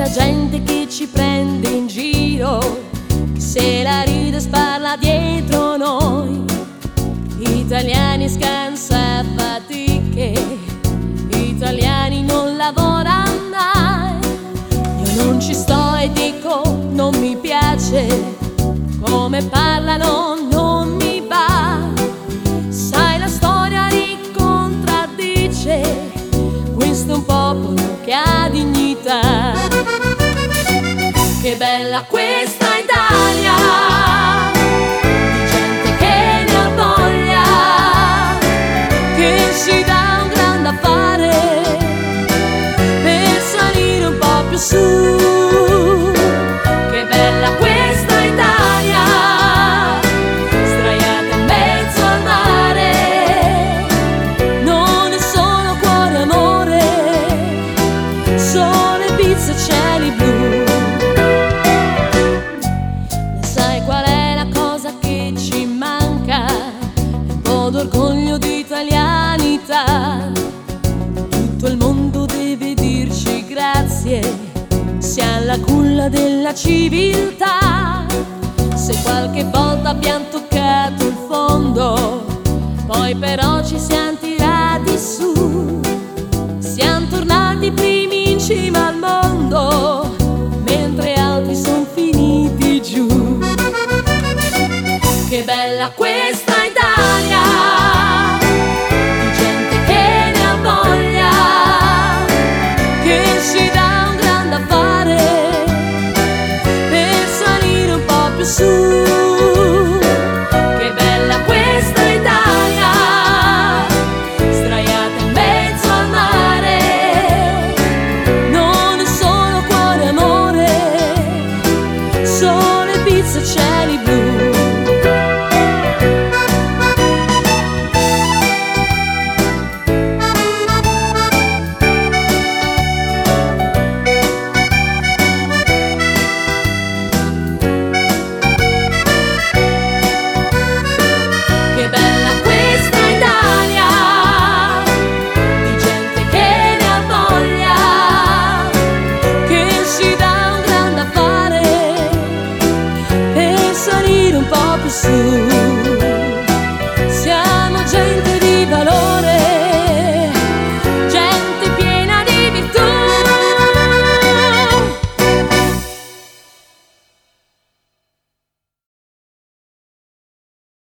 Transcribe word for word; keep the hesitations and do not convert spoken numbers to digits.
gente che ci prende in giro, che se la ride e sparla dietro noi. Italiani scansa fatiche, italiani non lavorano mai. Io non ci sto e dico non mi piace, come parlano non mi va. Sai, la storia li contraddice, questo è un popolo che ha dignità. Che bella questa Italia, di gente che ne ha voglia, che si dà un grande affare per salire un po' più su. Che bella questa Italia, sdraiata in mezzo al mare, non è solo cuore e amore, sole, pizza e cieli blu. D'orgoglio di italianità, tutto il mondo deve dirci grazie, siamo la culla della civiltà. Se qualche volta abbiamo toccato il fondo, poi però ci siamo tirati su, siamo tornati primi in cima al mondo, mentre altri sono finiti giù. Che bella questa Italia, di gente che ne ha voglia, che si dà un grande affare per salire un po' più su.